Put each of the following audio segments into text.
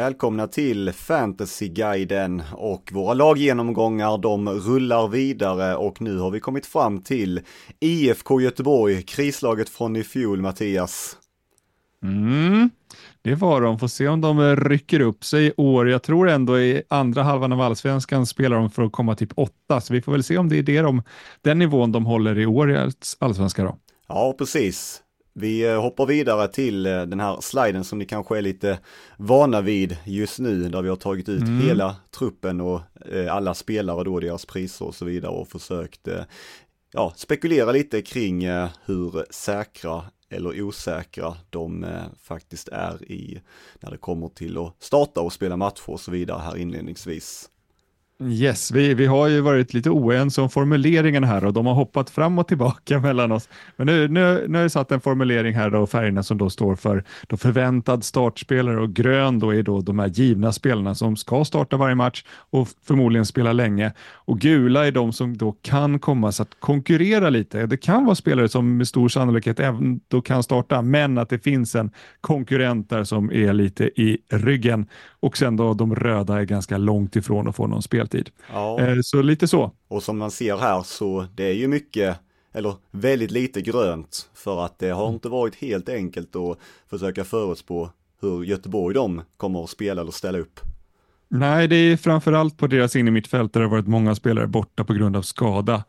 Välkomna till Fantasyguiden och våra laggenomgångar de rullar vidare och nu har vi kommit fram till IFK Göteborg, krislaget från i fjol, Mattias. Det var de. Får se om de rycker upp sig i år. Jag tror ändå i andra halvan av allsvenskan spelar de för att komma typ 8, så vi får väl se om det är den nivån de håller i år i allsvenskan då. Ja, precis. Vi hoppar vidare till den här sliden som ni kanske är lite vana vid just nu, där vi har tagit ut hela truppen och alla spelare då, deras priser och så vidare och försökt spekulera lite kring hur säkra eller osäkra de faktiskt är i när det kommer till att starta och spela matcher och så vidare här inledningsvis. Yes, vi har ju varit lite oense om formuleringen här och de har hoppat fram och tillbaka mellan oss. Men nu har jag satt en formulering här då, färgerna som då står för då förväntad startspelare och grön då är då de här givna spelarna som ska starta varje match och förmodligen spela länge. Och gula är de som då kan komma så att konkurrera lite. Det kan vara spelare som med stor sannolikhet även då kan starta, men att det finns en konkurrent där som är lite i ryggen. Och sen då de röda är ganska långt ifrån att få någon speltid. Ja. Så lite så. Och som man ser här så det är ju mycket, eller väldigt lite grönt, för att det har inte varit helt enkelt att försöka förutspå hur Göteborg de kommer att spela eller ställa upp. Nej, det är framförallt på deras in i mittfält där det har varit många spelare borta på grund av skada.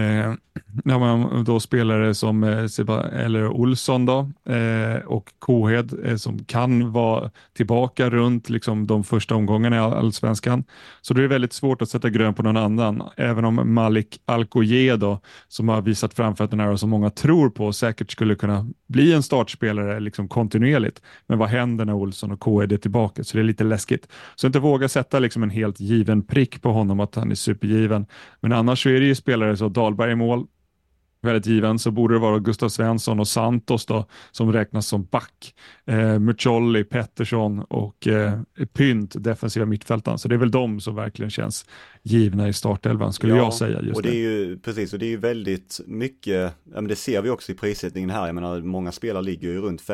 När man då spelare som eller Olsson då, och Kohed som kan vara tillbaka runt liksom de första omgångarna i allsvenskan. Så det är väldigt svårt att sätta grön på någon annan. Även om Malik Alcoyer då, som har visat framfötterna och som många tror på säkert skulle kunna bli en startspelare liksom kontinuerligt. Men vad händer när Olsson och Kohed är tillbaka? Så det är lite läskigt. Så inte våga sätta liksom en helt given prick på honom att han är supergiven. Men annars så är det ju spelare så Dahlberg i mål, väldigt given, så borde det vara Gustav Svensson och Santos då som räknas som back. Muccioli, Pettersson och Pynt, defensiva mittfältan. Så det är väl de som verkligen känns givna i startelvan skulle jag säga just och det är ju precis, och det är ju väldigt mycket, men det ser vi också i prissättningen här. Jag menar, många spelare ligger ju runt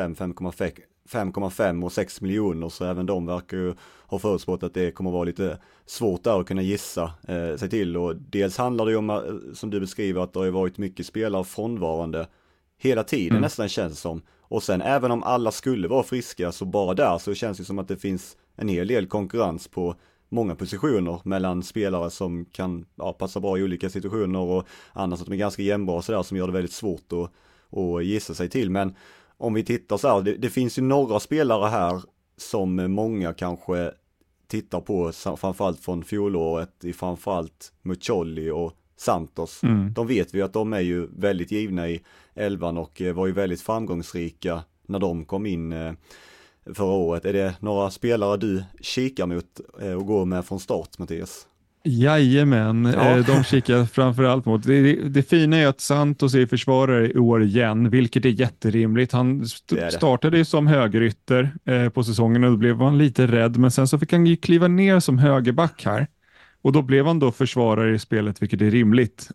5,5 och 6 miljoner, så även de verkar ju ha förutspått att det kommer vara lite svårt där att kunna gissa sig till. Och dels handlar det ju om, som du beskriver, att det har varit mycket spelare frånvarande hela tiden nästan känns som. Och sen även om alla skulle vara friska, så bara där så känns det som att det finns en hel del konkurrens på många positioner mellan spelare som kan passa bra i olika situationer och annars att de är ganska jämnbara så där, som gör det väldigt svårt att gissa sig till. Men om vi tittar så här, det finns ju några spelare här som många kanske tittar på, framförallt från fjolåret, i framförallt Muccioli och Santos. De vet vi att de är ju väldigt givna i elvan och var ju väldigt framgångsrika när de kom in förra året. Är det några spelare du kikar mot och går med från start, Mattias? Jajamän, de kikar framförallt mot. Det fina är att Santos är försvarare i år igen, vilket är jätterimligt. Han startade som högerytter på säsongen och då blev han lite rädd, men sen så fick han ju kliva ner som högerback här. Och då blev han då försvarare i spelet, vilket är rimligt.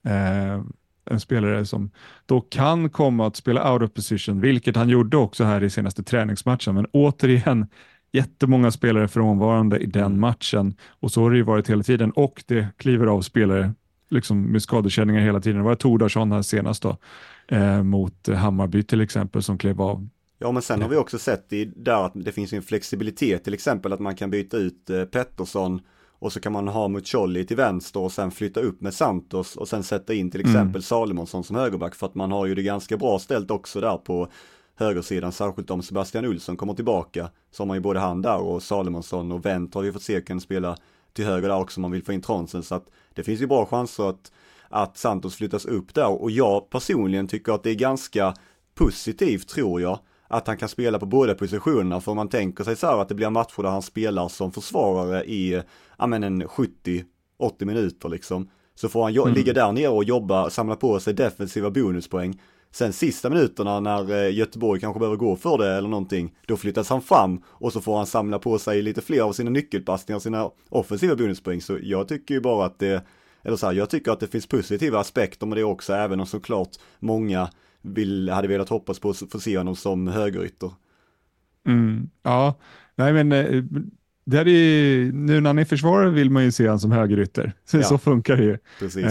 En spelare som då kan komma att spela out of position, vilket han gjorde också här i senaste träningsmatchen. Men återigen, jättemånga spelare frånvarande i den matchen. Och så har det ju varit hela tiden. Och det kliver av spelare liksom med skadekänningar hela tiden. Det var Tordarsson här senast då, mot Hammarby till exempel, som klev av. Ja, men sen har vi också sett där att det finns en flexibilitet, till exempel att man kan byta ut Pettersson och så kan man ha Muccioli till vänster och sen flytta upp med Santos och sen sätta in till exempel Salomonsson som högerback, för att man har ju det ganska bra ställt också där på högersidan, särskilt om Sebastian Olsson kommer tillbaka, så har man ju både han där och Salomonsson, och Wendt har vi fått se kan spela till höger där också om man vill få in Tronsen, så att det finns ju bra chanser att Santos flyttas upp där, och jag personligen tycker att det är ganska positivt, tror jag, att han kan spela på båda positionerna, för man tänker sig så här att det blir matcher där han spelar som försvarare i en 70-80 minuter liksom, så får han ligga där nere och jobba, samla på sig defensiva bonuspoäng. Sen sista minuterna när Göteborg kanske behöver gå för det eller någonting, då flyttas han fram och så får han samla på sig lite fler av sina nyckelpassningar och sina offensiva bonuspoäng. Så jag tycker ju bara att jag tycker att det finns positiva aspekter med det också, även om såklart många hade velat hoppas på att få se honom som högerytter. Ja, nej men Det är ju, nu när han är försvarare vill man ju se han som högerytter. Ja, så funkar det ju. precis.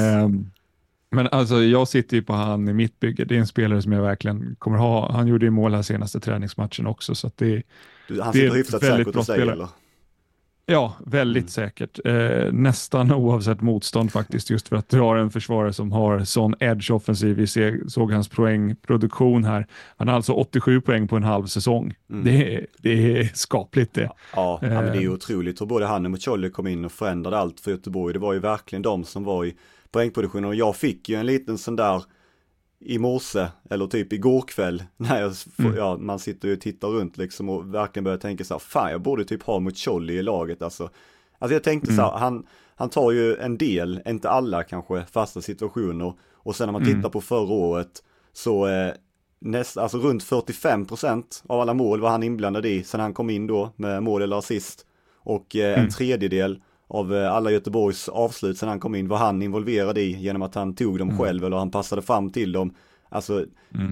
Men alltså jag sitter ju på han i mitt bygge. Det är en spelare som jag verkligen kommer ha. Han gjorde ju mål här senaste träningsmatchen också. Så att Han det sitter är hyfsat väldigt säkert bra att säga, spelare. eller? Ja, väldigt säkert. Nästan oavsett motstånd faktiskt, just för att du har en försvarare som har sån edge offensiv. Vi såg hans poängproduktion här. Han har alltså 87 poäng på en halv säsong. Det är skapligt det. Ja, men det är ju otroligt hur både han och Muccioli kom in och förändrade allt för Göteborg. Det var ju verkligen de som var i poängproduktionen, och jag fick ju en liten sån där i morse, eller typ igår kväll, när man sitter och tittar runt liksom och verkligen börjar tänka så här, fan jag borde typ ha Muccioli i laget alltså jag tänkte så här, han tar ju en del, inte alla kanske, fasta situationer, och sen när man tittar på förra året så alltså runt 45% av alla mål var han inblandad i sen han kom in då med mål eller assist, och en tredjedel av alla Göteborgs avslut sen han kom in var han involverad i genom att han tog dem själv eller han passade fram till dem. Alltså,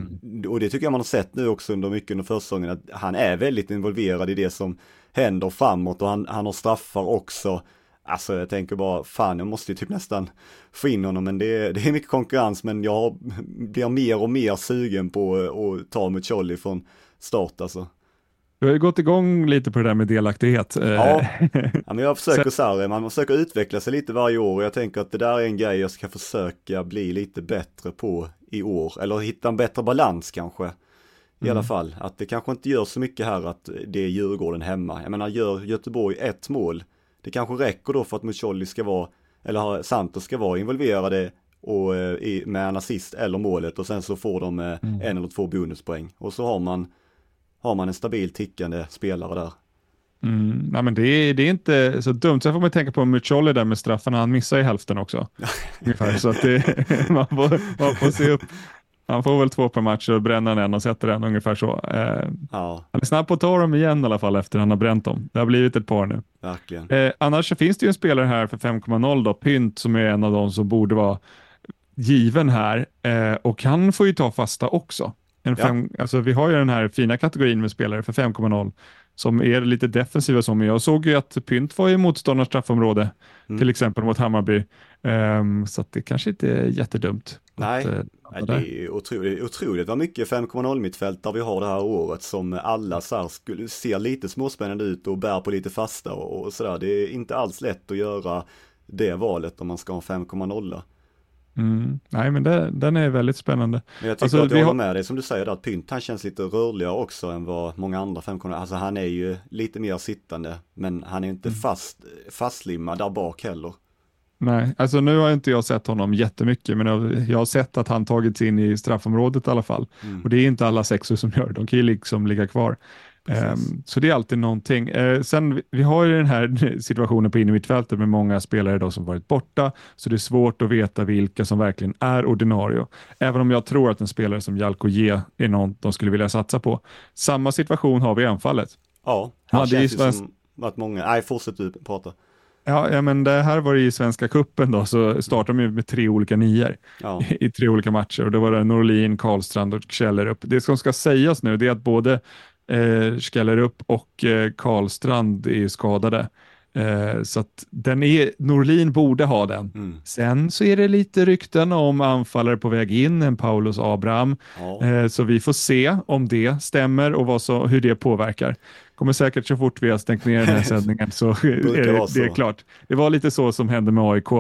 och det tycker jag man har sett nu också under försäsongen, att han är väldigt involverad i det som händer framåt, och han har straffar också. Alltså jag tänker bara, fan jag måste ju typ nästan få in honom, men det är mycket konkurrens, men jag blir mer och mer sugen på att ta Muccioli från start alltså. Du har ju gått igång lite på det där med delaktighet. Ja, men jag försöker så här, man försöker utveckla sig lite varje år, och jag tänker att det där är en grej jag ska försöka bli lite bättre på i år, eller hitta en bättre balans kanske. I alla fall, att det kanske inte gör så mycket här att det är Djurgården hemma. Jag menar, gör Göteborg ett mål, det kanske räcker då för att Muccioli ska vara, eller Santos ska vara involverade och med en assist eller målet, och sen så får de en eller två bonuspoäng, och så har man en stabil tickande spelare där. Nej, men det är inte så dumt. Sen får man tänka på Muccioli där med straffarna. Han missar i hälften också. Ungefär, så att man får se upp. Han får väl 2 per match och bränna en och sätter den ungefär så. Han är snabb på att ta dem igen i alla fall efter han har bränt dem. Det har blivit ett par nu. Verkligen. Annars så finns det ju en spelare här för 5,0 då, Pynt, som är en av de som borde vara given här. Och han får ju ta fasta också. Alltså vi har ju den här fina kategorin med spelare för 5,0 som är lite defensiva som. Jag såg ju att Pynt var i motståndarnas straffområde till exempel mot Hammarby. Så att det kanske inte är jättedumt. Nej, det är otroligt vad mycket 5,0 mittfältare vi har det här året, som alla så här ser lite småspännande ut och bär på lite fasta och sådär. Det är inte alls lätt att göra det valet om man ska ha 5,0. Nej, men den är väldigt spännande. Men jag tycker att jag håller med dig som du säger där, att Pynt, han känns lite rörligare också än vad många andra 5,0. Alltså han är ju lite mer sittande, men han är inte fastlimmad där bak heller. Nej, alltså nu har inte jag sett honom jättemycket, men jag har sett att han tagits in i straffområdet i alla fall. Och det är inte alla sexor som gör det, de kan ju liksom ligga kvar. Så det är alltid någonting. Sen vi har ju den här situationen på innermittfältet med många spelare då som varit borta, så det är svårt att veta vilka som verkligen är ordinarie. Även om jag tror att en spelare som Jalko G är någon de skulle vilja satsa på. Samma situation har vi i anfallet. Ja, han känns ju som att många... Nej, fortsätt du prata. Ja, men det här var det i Svenska cupen då, så startade de med 3 olika nior i 3 olika matcher, och det var det Norlin, Karlstrand och Källerup. Det som ska sägas nu, det är att både Källerup och Karlstrand är skadade. Så att Norlin borde ha den. Sen så är det lite rykten om anfallare på väg in, en Paulus Abraham. Så vi får se om det stämmer och hur det påverkar. Kommer säkert så fort vi har stängt ner den här sändningen så är det klart. Det var lite så som hände med AIK.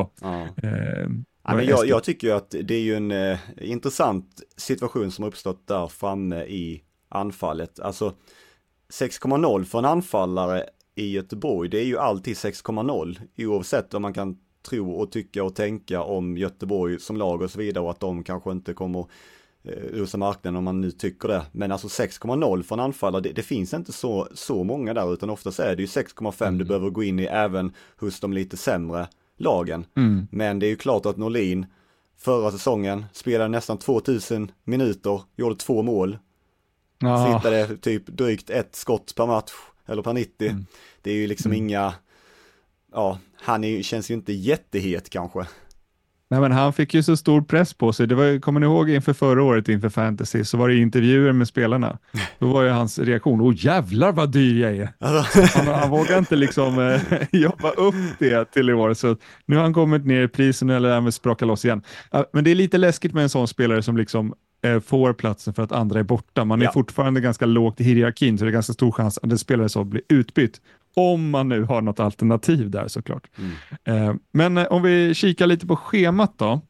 Men jag tycker att det är ju en intressant situation som har uppstått där framme i anfallet. Alltså 6,0 för en anfallare i Göteborg, det är ju alltid 6,0 oavsett om man kan tro och tycka och tänka om Göteborg som lag och så vidare, och att de kanske inte kommer rusa marknaden om man nu tycker det. Men alltså 6,0 för en anfallare, det finns inte så många där, utan oftast är det ju 6,5 du behöver gå in i även hos de lite sämre lagen. Men det är ju klart att Norlin förra säsongen spelade nästan 2000 minuter, gjorde 2 mål. Sittade typ drygt 1 skott per match eller per 90. Det är ju liksom inga, han känns ju inte jättehet kanske. Nej, men han fick ju så stor press på sig. Det var, kommer ni ihåg inför förra året inför Fantasy så var det intervjuer med spelarna. Då var ju hans reaktion, åh jävlar vad dyr jag är. Han vågar inte liksom jobba upp det till i år. Så nu har han kommit ner i prisen eller även spraka loss igen. Men det är lite läskigt med en sån spelare som liksom får platsen för att andra är borta. Man är fortfarande ganska lågt i hierarkin så det är ganska stor chans att en spelare så blir utbytt. Om man nu har något alternativ där såklart. Men om vi kikar lite på schemat då.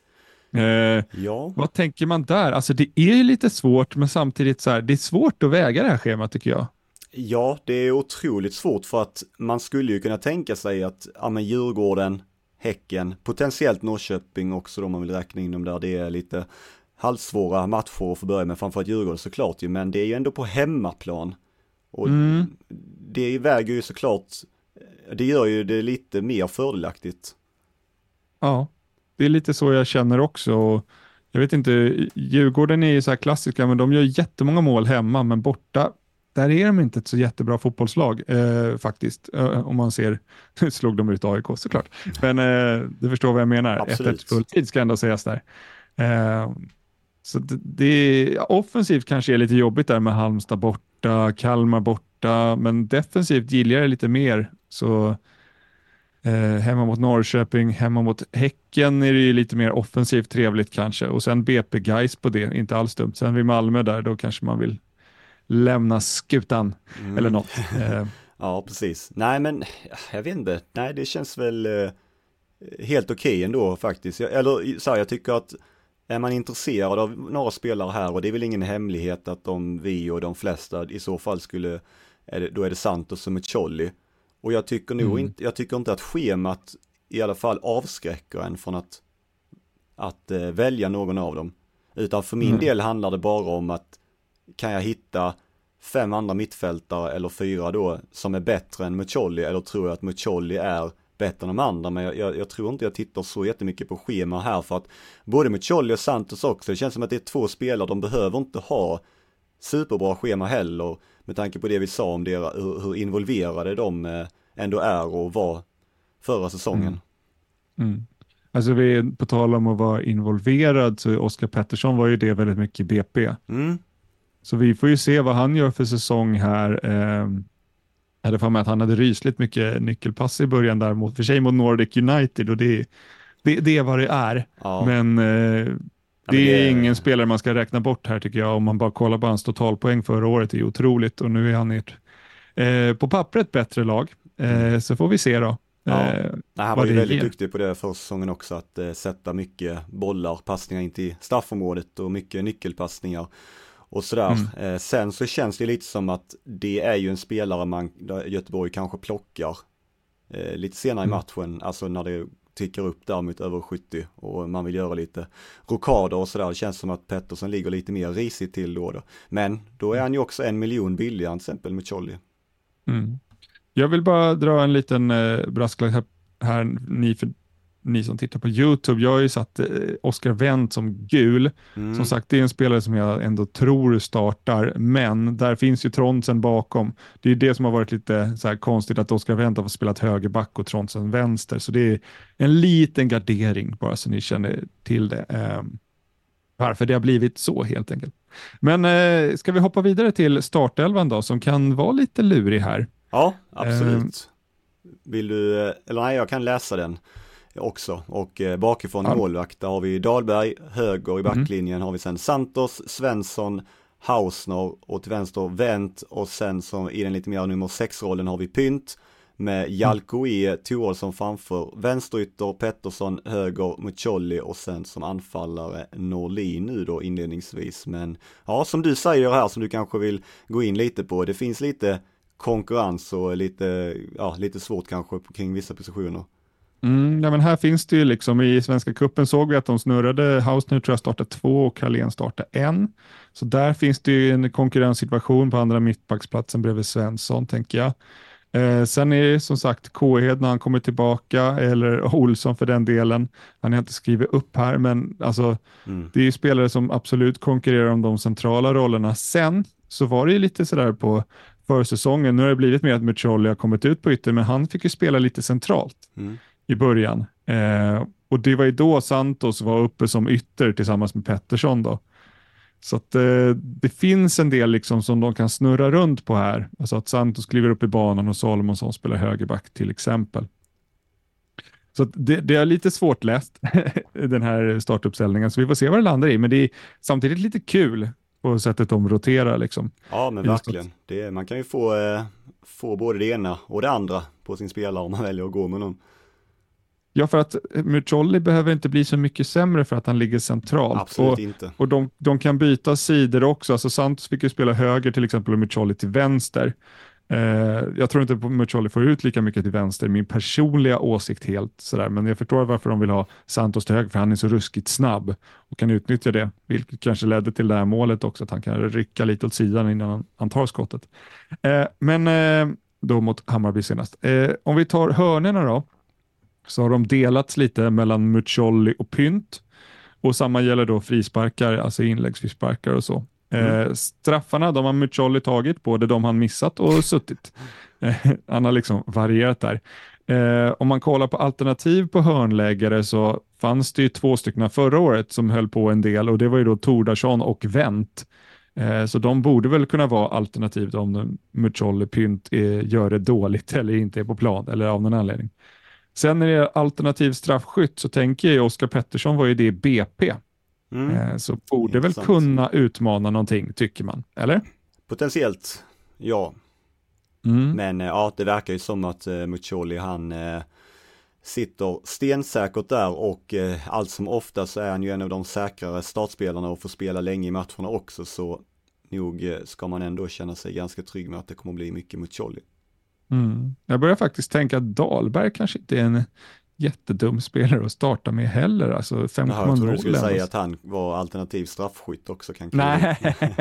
Vad tänker man där? Alltså det är ju lite svårt men samtidigt så här, det är svårt att väga det här schemat tycker jag. Ja, det är otroligt svårt för att man skulle ju kunna tänka sig att Djurgården, Häcken, potentiellt Norrköping också om man vill räkna in dem där. Det är lite halvsvåra matcher att få börja med, framförallt Djurgården såklart ju, men det är ju ändå på hemmaplan. Och det väger ju såklart, det gör ju det lite mer fördelaktigt. Ja, det är lite så jag känner också. Och jag vet inte, Djurgården är ju så här klassiska, men de gör jättemånga mål hemma, men borta, där är de inte ett så jättebra fotbollslag faktiskt. Om man ser, slog de ut AIK såklart. Men du förstår vad jag menar. 1-1 fulltid ska ändå sägas där. Så det offensivt kanske är lite jobbigt där med Halmstad borta, Kalmar borta, men defensivt gillar jag det lite mer. Så hemma mot Norrköping, hemma mot Häcken är det ju lite mer offensivt trevligt kanske. Och sen BP Gais på det, inte alls dumt. Sen vid Malmö där, då kanske man vill lämna skutan eller något. Ja, precis. Nej, men jag vet inte. Nej, det känns väl helt okej ändå faktiskt. Jag tycker att är man intresserad av några spelare här, och det är väl ingen hemlighet att vi och de flesta i så fall då är det Santos och Muccioli. Och jag tycker nog inte att schemat i alla fall avskräcker en från att välja någon av dem. Utan för min del handlar det bara om att kan jag hitta 5 andra mittfältare eller 4 då som är bättre än Muccioli, eller tror jag att Muccioli är bättre än de andra, men jag tror inte jag tittar så jättemycket på schema här, för att både Muccioli och Santos också, det känns som att det är 2 spelare, de behöver inte ha superbra schema heller, med tanke på det vi sa om hur involverade de ändå är och var förra säsongen. Alltså vi på tal om att vara involverad, så Oskar Pettersson var ju det väldigt mycket i BP. Så vi får ju se vad han gör för säsong här. Jag hade för mig att han hade rysligt mycket nyckelpass i början där för sig mot Nordic United, och det är vad det är. Ja. Men det är ingen spelare man ska räkna bort här tycker jag, om man bara kollar på hans totalpoäng förra året. Det är otroligt, och nu är han på pappret bättre lag. Så får vi se då. Han var ju väldigt duktig på det för säsongen också, att sätta mycket bollar, passningar in till straffområdet och mycket nyckelpassningar och sådär. Sen så känns det lite som att det är ju en spelare Göteborg kanske plockar lite senare i matchen, alltså när det tickar upp där mot över 70 och man vill göra lite rokader och sådär. Det känns som att Pettersson ligger lite mer risigt till då. Men då är han ju också 1 miljon billigare än till exempel med Muccioli. Jag vill bara dra en liten brasklapp här, ni som tittar på YouTube. Jag har ju satt Oscar Wendt som gul. Som sagt, det är en spelare som jag ändå tror startar, men där finns ju Trondsen bakom. Det är det som har varit lite så här konstigt, att Oscar Wendt har fått spelat högerback och Trondsen vänster. Så det är en liten gardering, bara så ni känner till det. Varför det har blivit så helt enkelt. Men ska vi hoppa vidare till startelvan då, som kan vara lite lurig här? Ja, absolut. Vill du, eller nej, jag kan läsa den också. Och bakifrån målvakt, där har vi Dahlberg, höger i backlinjen har vi sen Santos, Svensson, Hausner och till vänster Wendt, och sen så i den lite mer nummer 6-rollen har vi Pynt med Jalko Thorolsson framför, vänsterytter Pettersson, höger Muccioli och sen som anfallare Norlin nu då inledningsvis. Men ja, som du säger här, som du kanske vill gå in lite på, det finns lite konkurrens och lite svårt kanske kring vissa positioner. Ja, men här finns det ju liksom, i Svenska cupen såg vi att de snurrade, Hausner tror jag startade 2 och Carlén startade 1. Så där finns det ju en konkurrenssituation på andra mittbacksplatsen bredvid Svensson, tänker jag. Sen är det som sagt Kåhed när han kommer tillbaka, eller Olsson för den delen. Han har inte skrivit upp här, men alltså det är ju spelare som absolut konkurrerar om de centrala rollerna. Sen så var det ju lite sådär på försäsongen, nu har det blivit mer att Muccioli har kommit ut på ytter, men han fick ju spela lite centralt i början. Och det var ju då Santos var uppe som ytter tillsammans med Pettersson då. Så att det finns en del liksom som de kan snurra runt på här. Alltså att Santos kliver upp i banan och Salomonsson spelar högerback till exempel. Så att det är lite svårt läst, den här startuppställningen, så vi får se vad det landar i. Men det är samtidigt lite kul på sättet de roterar liksom. Ja, men verkligen. Man kan ju få både det ena och det andra på sin spelare om man väljer att gå med någon. Ja, för att Mucolli behöver inte bli så mycket sämre för att han ligger centralt. Absolut inte. Och de kan byta sidor också. Alltså Santos fick ju spela höger till exempel och Mucolli till vänster. Jag tror inte att Mucolli får ut lika mycket till vänster, min personliga åsikt helt sådär, men jag förstår varför de vill ha Santos till höger, för han är så ruskigt snabb och kan utnyttja det, vilket kanske ledde till det här målet också, att han kan rycka lite åt sidan innan han tar skottet. Men då mot Hammarby senast. Om vi tar hörnerna då, så har de delats lite mellan Mucolli och Pynt, och samma gäller då frisparkar, alltså inläggsfrisparkar och så. Straffarna, de har Mucolli tagit, både de han missat och suttit. Han har liksom varierat där. Om man kollar på alternativ på hörnläggare så fanns det ju 2 stycken förra året som höll på en del, och det var ju då Tordarsson och Wendt. Så de borde väl kunna vara alternativ om Mucolli Pynt gör det dåligt eller inte är på plan eller av någon anledning. Sen när det är alternativ straffskytt så tänker jag Oskar Pettersson var ju det i BP. Så borde väl kunna utmana någonting, tycker man, eller? Potentiellt, ja. Men ja, det verkar ju som att Mucolli, han sitter stensäkert där, och allt som ofta så är han ju en av de säkrare startspelarna och får spela länge i matcherna också, så nog ska man ändå känna sig ganska trygg med att det kommer att bli mycket Mucolli. Jag börjar faktiskt tänka att Dahlberg kanske inte är en jättedum spelare att starta med heller. Alltså 5,0. Jag trodde du skulle säga att han var alternativ straffskytt också. Nej,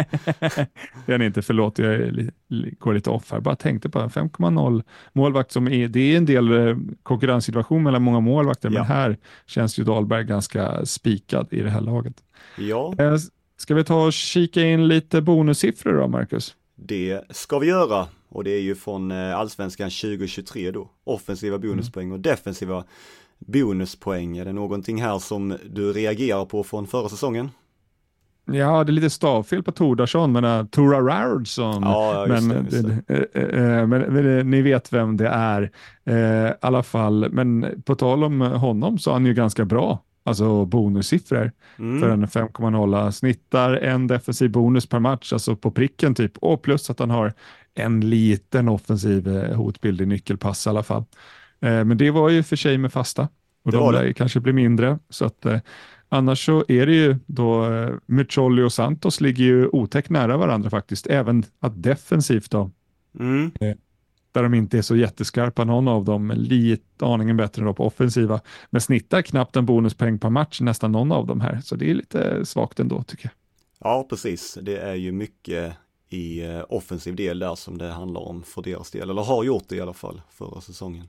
det är inte, förlåt, jag går lite off här. Bara tänkte på 5,0 målvakt som är, det är en del konkurrenssituation mellan många målvakter, men här känns ju Dahlberg ganska spikad i det här laget. Ja. Ska vi ta och kika in lite bonussiffror då, Marcus? Det ska vi göra, och det är ju från Allsvenskan 2023 då. Offensiva bonuspoäng och defensiva bonuspoäng. Är det någonting här som du reagerar på från förra säsongen? Ja, det är lite stavfel på Tordarsson, men Tora Rardsson. Ja, just det. Men ni vet vem det är i alla fall. Men på tal om honom så är han ju ganska bra. Alltså bonussiffror för en 5,0, snittar en defensiv bonus per match, alltså på pricken typ, och plus att han har en liten offensiv hotbild i nyckelpass i alla fall. Men det var ju för sig med fasta, och de lär kanske bli mindre, så att annars så är det ju då Mucolli och Santos ligger ju otäckt nära varandra faktiskt, även att defensivt då. Där de inte är så jätteskarpa, någon av dem, lite aningen bättre då på offensiva, men snittar knappt en bonuspeng per match, nästan någon av dem här, så det är lite svagt ändå tycker jag. Ja, precis, det är ju mycket i offensiv del där som det handlar om för deras del, eller har gjort det i alla fall förra säsongen.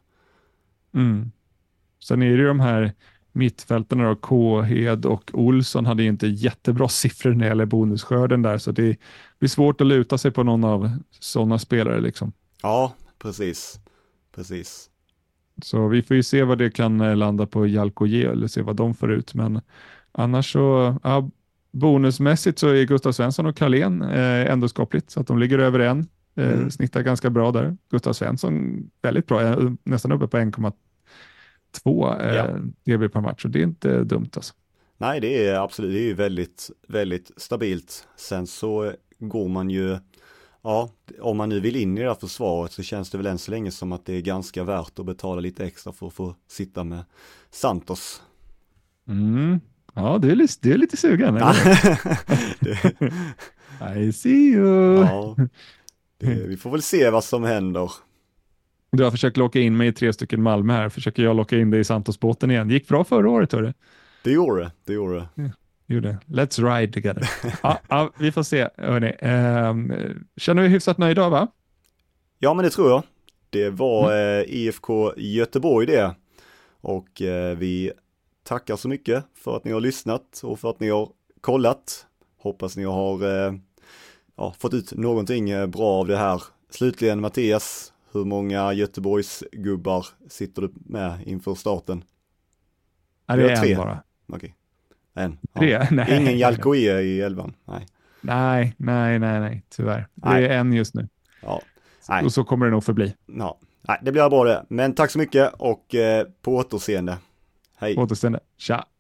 Sen är det ju de här mittfältarna då, Kåhed och Olsson hade ju inte jättebra siffror när det gäller bonusskörden där, så det blir svårt att luta sig på någon av sådana spelare liksom. Ja, precis. Så vi får ju se vad det kan landa på Jalko Ge, eller se vad de får ut, men annars så, ja, bonusmässigt så är Gustav Svensson och Carlén ändå skapligt, så att de ligger över en, snittar ganska bra där. Gustav Svensson väldigt bra, nästan uppe på 1,2 DB per match, och det är inte dumt alltså. Nej, det är absolut, det är ju väldigt, väldigt stabilt. Sen så går man ju, ja, om man nu vill in i det här försvaret så känns det väl än så länge som att det är ganska värt att betala lite extra för att få sitta med Santos. Ja, det är lite sugen. I see you. Ja, vi får väl se vad som händer. Du har försökt locka in mig i 3 stycken Malmö här. Försöker jag locka in dig i Santos-båten igen. Gick bra förra året, hörru. Det gjorde det. Gjorde. Let's ride together. Ja, vi får se. Hörrni. Känner vi hyfsat nöjda, va? Ja, men det tror jag. Det var IFK Göteborg det. Och vi tackar så mycket för att ni har lyssnat och för att ni har kollat. Hoppas ni har fått ut någonting bra av det här. Slutligen, Mattias, hur många Göteborgs gubbar sitter du med inför starten? Ja, Vi det har är 3. en bara. Okej. En. 3? Nej. Ingen Jalkoe i 11. Nej, tyvärr. Nej. Det är en just nu. Ja. Nej. Och så kommer det nog förbli. Ja. Nej, det blir bra det. Men tack så mycket och på återseende. Hej. Återstående. Tja.